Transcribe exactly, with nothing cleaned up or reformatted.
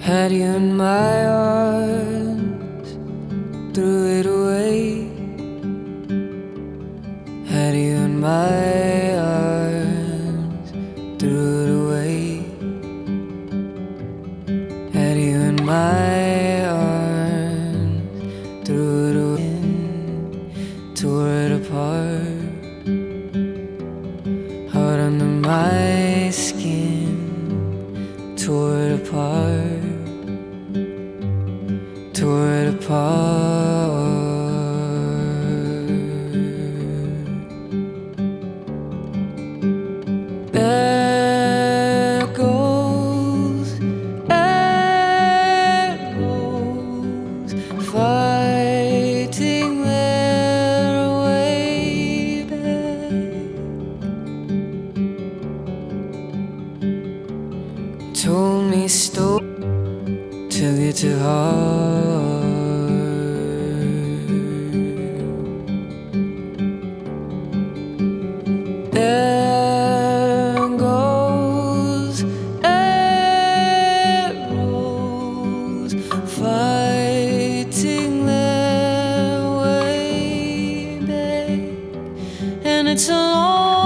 Had you in my arms, threw it away. Had you in my arms, threw it away. Had you in my arms, threw it away, tore it apart. Heart under my skin, tore it apart, tore it apart. There goes arrows fighting their way back. Told me stop till you're too hard. There goes arrows fighting their way back, and it's a long